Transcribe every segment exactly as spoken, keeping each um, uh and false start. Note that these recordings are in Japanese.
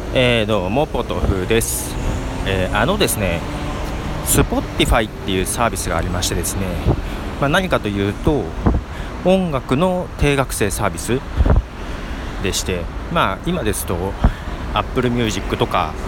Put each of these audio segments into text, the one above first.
えー、どうもポトフです。えー、あのですね Spotify っていうサービスがありましてですね、まあ、何かというと音楽の定額制サービスでして、まあ今ですと Apple Music とか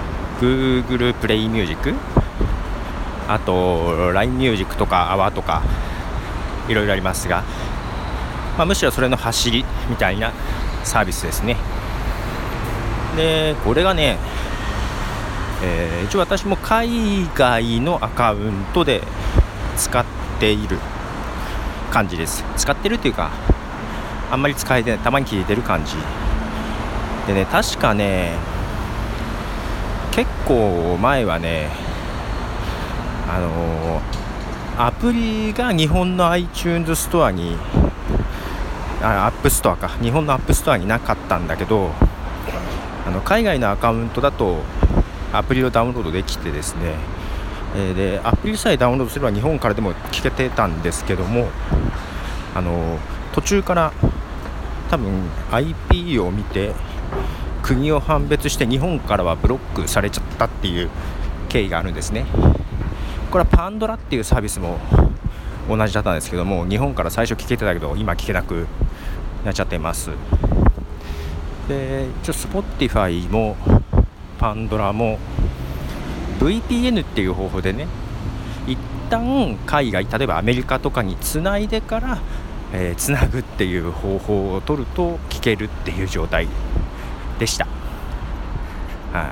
Google Play Music、 あと ライン Music とか アワー とかいろいろありますが、まあ、むしろそれの走りみたいなサービスですね。でこれがね、えー、一応私も海外のアカウントで使っている感じです。使ってるっていうかあんまり使えてない、たまに聞いてる感じでね。確かね結構前はねあのー、アプリが日本の iTunes ストアにあアップストアか日本のアップストアになかったんだけど、あの海外のアカウントだとアプリをダウンロードできてですね、えー、でアプリさえダウンロードすれば日本からでも聞けてたんですけども、あの途中から多分 アイピー を見て国を判別して日本からはブロックされちゃったっていう経緯があるんですね。これはパンドラっていうサービスも同じだったんですけども、日本から最初聞けてたけど今聞けなくなっちゃってます。で一応 Spotify もパンドラも ブイピーエヌ っていう方法でね、一旦海外、例えばアメリカとかにつないでから、えー、つなぐっていう方法を取ると聞けるっていう状態でした。はい、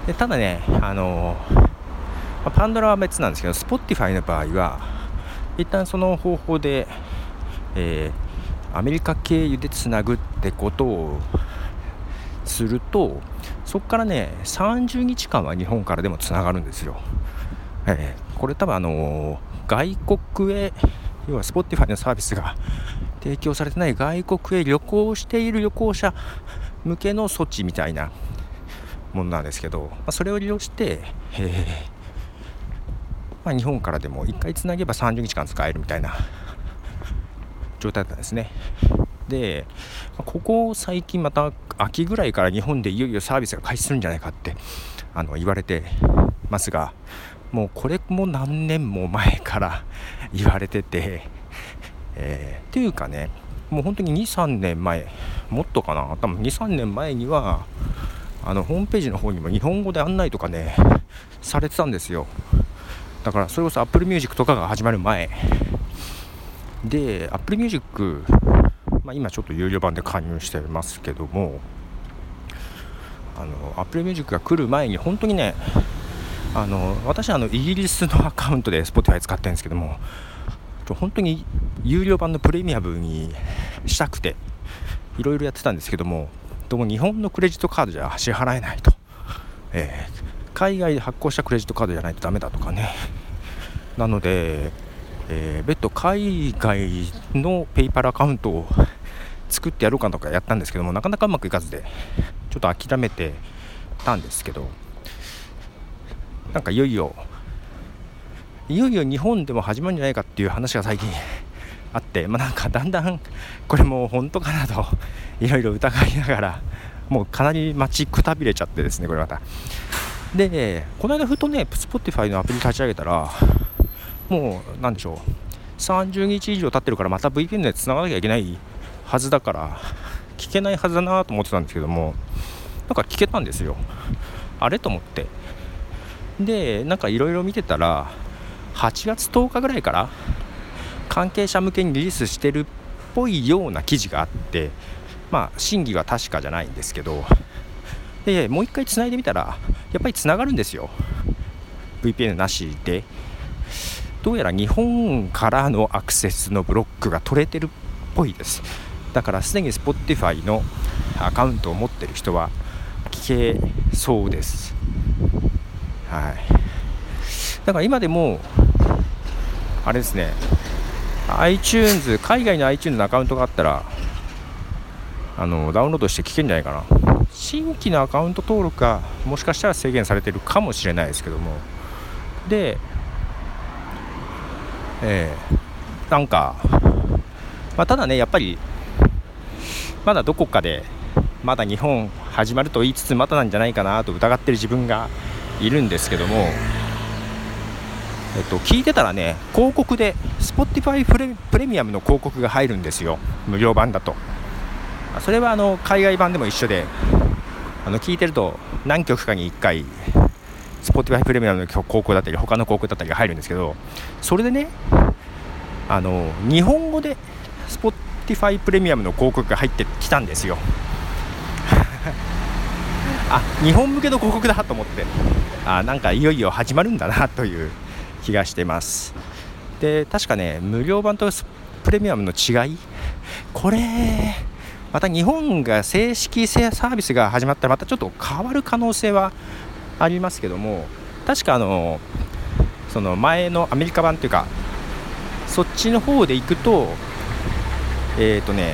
でただね、あのー、パンドラは別なんですけど Spotify の場合は一旦その方法で、えー、アメリカ経由でつなぐってことをすると、そこからねさんじゅうにちかんは日本からでもつながるんですよ。えー、これ多分あのー、外国へ、要は Spotify のサービスが提供されてない外国へ旅行している旅行者向けの措置みたいなものなんですけど、まあ、それを利用して、えーまあ、日本からでもいっかいつなげばさんじゅうにちかん使えるみたいな状態だったんですね。でここ最近また秋ぐらいから日本でいよいよサービスが開始するんじゃないかってあの言われてますが、もうこれも何年も前から言われてて、えー、っていうかね、もう本当に にさんねんまえ、もっとかな、多分 にさんねんまえにはあのホームページの方にも日本語で案内とかねされてたんですよ。だからそれこそ Apple Music とかが始まる前で、 Apple Music、まあ、今ちょっと有料版で加入してますけども、あの Apple Music が来る前に本当にね、あの私はあのイギリスのアカウントで Spotify 使ってるんですけども、本当に有料版のプレミアムにしたくていろいろやってたんですけども、どうも日本のクレジットカードじゃ支払えないと、えー、海外で発行したクレジットカードじゃないとダメだとかね。なので、えー、別途海外のペイパルアカウントを作ってやろうかとかやったんですけども、なかなかうまくいかずでちょっと諦めてたんですけど、なんかいよいよいよいよ日本でも始まるんじゃないかっていう話が最近あって、まあ、なんかだんだんこれもう本当かなといろいろ疑いながら、もうかなり待ちくたびれちゃってですね、これまたで、この間ふとね Spotify のアプリ立ち上げたら、もうなんでしょう、さんじゅうにち以上経ってるからまた ブイピーエヌ で繋がなきゃいけないはずだから聞けないはずだなと思ってたんですけども、なんか聞けたんですよ。あれと思って、でなんかいろいろ見てたらはちがつとおかぐらいから関係者向けにリリースしてるっぽいような記事があって、まあ真偽は確かじゃないんですけど、でもう一回つないでみたらやっぱりつながるんですよ、 ブイピーエヌ なしで。どうやら日本からのアクセスのブロックが取れてるっぽいです。だからすでに Spotify のアカウントを持ってる人は聞けそうです。はい。だから今でもあれですね、 iTunes、 海外の iTunes のアカウントがあったらあのダウンロードして聞けるんじゃないかな。新規のアカウント登録がもしかしたら制限されてるかもしれないですけども、で、えー、なんか、まあ、ただねやっぱりまだどこかでまだ日本始まると言いつつまだなんじゃないかなと疑ってる自分がいるんですけども、えっと、聞いてたらね、広告で Spotify プレ、プレミアムの広告が入るんですよ、無料版だと。それはあの海外版でも一緒で、あの聞いてると何曲かにいっかい Spotify プレミアムの広告だったり他の広告だったりが入るんですけど、それでね、あの日本語で Spotify プレミアムの広告が入ってきたんですよあ、日本向けの広告だと思って、あ、なんかいよいよ始まるんだなという気がしてます。で、確かね、無料版とプレミアムの違い、これまた日本が正式サービスが始まったらまたちょっと変わる可能性はありますけども、確かあのその前のアメリカ版というかそっちの方で行くとえっとね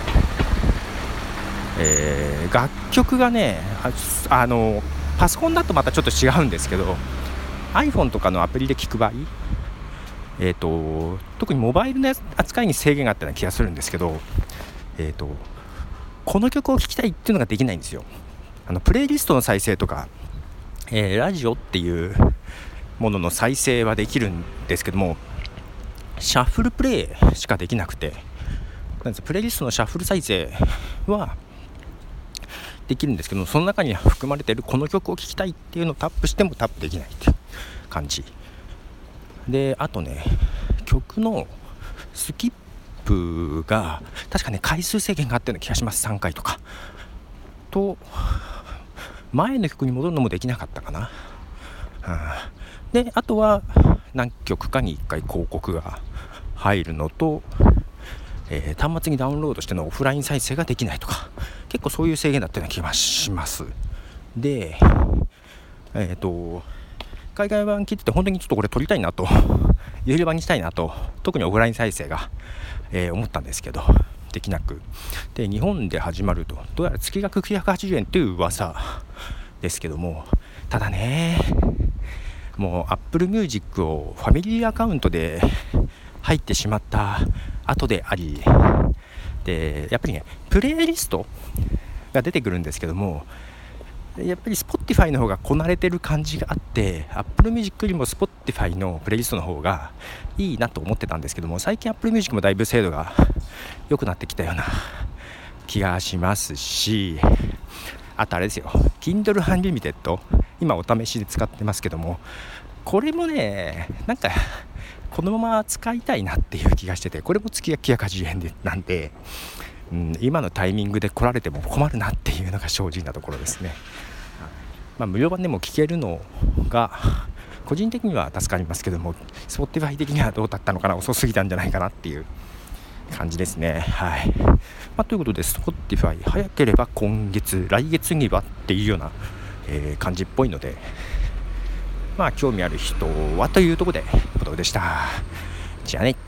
えー、楽曲がね、ああのパソコンだとまたちょっと違うんですけど、 iPhone とかのアプリで聞く場合、えーと特にモバイルの扱いに制限があったような気がするんですけど、えーとこの曲を聴きたいっていうのができないんですよ。あのプレイリストの再生とか、えー、ラジオっていうものの再生はできるんですけども、シャッフルプレイしかできなくて、なんですプレイリストのシャッフル再生はできるんですけども、その中に含まれているこの曲を聴きたいっていうのをタップしてもタップできないっていう感じで、あとね、曲のスキップが確かね回数制限があったような気がします。さんかいとかと、前の曲に戻るのもできなかったかな、うん、で、あとは何曲かにいっかい広告が入るのと、えー、端末にダウンロードしてのオフライン再生ができないとか、結構そういう制限だったような気がします。で、えっと海外版聞いてて本当にちょっとこれ撮りたいなと有料版にしたいなと、特にオフライン再生が、えー、思ったんですけどできなくで、日本で始まるとどうやら月額きゅうひゃくはちじゅうえんという噂ですけども、ただね、もう Apple Music をファミリーアカウントで入ってしまった後であり、でやっぱりねプレイリストが出てくるんですけども、やっぱり Spotify の方がこなれてる感じがあって、 Apple Music よりも Spotify のプレイリストの方がいいなと思ってたんですけども、最近 Apple Music もだいぶ精度が良くなってきたような気がしますし、あとあれですよ、 Kindle Unlimited 今お試しで使ってますけども、これもねなんかこのまま使いたいなっていう気がしてて、これも月がきゅうひゃくはちじゅうえんでなんで、うん、今のタイミングで来られても困るなっていうのが正直なところですね。まあ、無料版でも聞けるのが個人的には助かりますけども、Spotify 的にはどうだったのかな、遅すぎたんじゃないかなっていう感じですね。はい、まあ、ということで Spotify 早ければ今月来月にはっていうような、えー、感じっぽいので、まあ興味ある人はというところでのことでした。じゃあね。